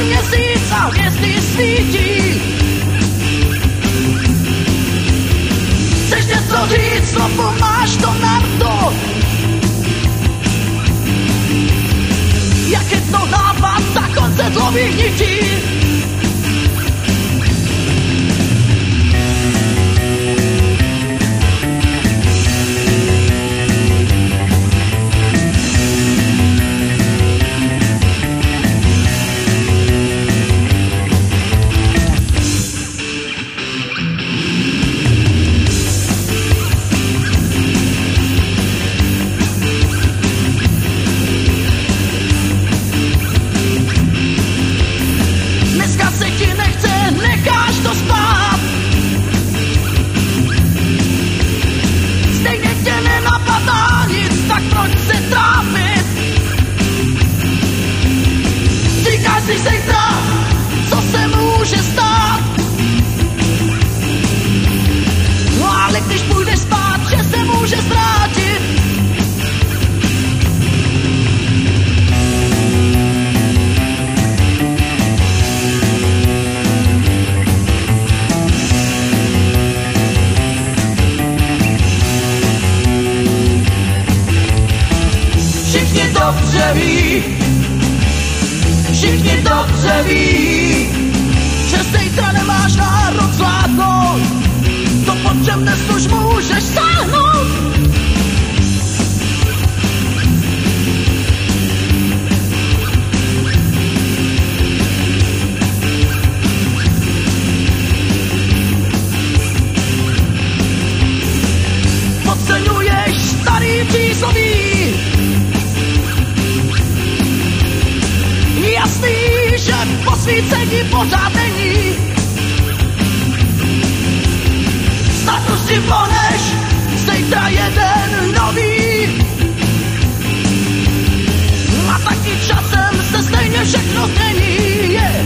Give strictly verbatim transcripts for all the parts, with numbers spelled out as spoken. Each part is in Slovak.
den měsíc a hvězdy svítí. Chceš něco říct, no pomáš to na to. Jak je to nápad, tak konce dlových nití. Všichni dobře ví, že zítra nemáš nárok zvládnout, to po čem dnes už můžeš sáhnout. Podceňuješ starý přísloví, jasný, že posvícení pořád není. Snad už si pohneš, zítra jeden nový. A taky časem se stejně všechno změní. Yeah.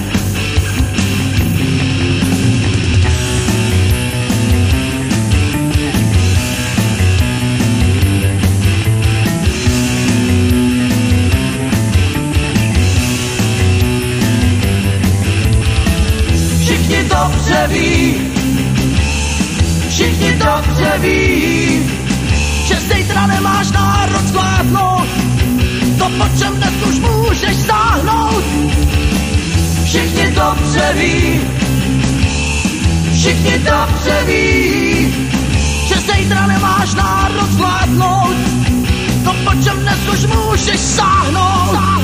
Všichni dobře ví, všichni dobře ví, že zítra nemáš nárok zvládnout, to po čem dnes už můžeš sáhnout. Všichni dobře ví, všichni dobře ví, že zítra nemáš nárok zvládnout, to po čem dnes už můžeš sáhnout.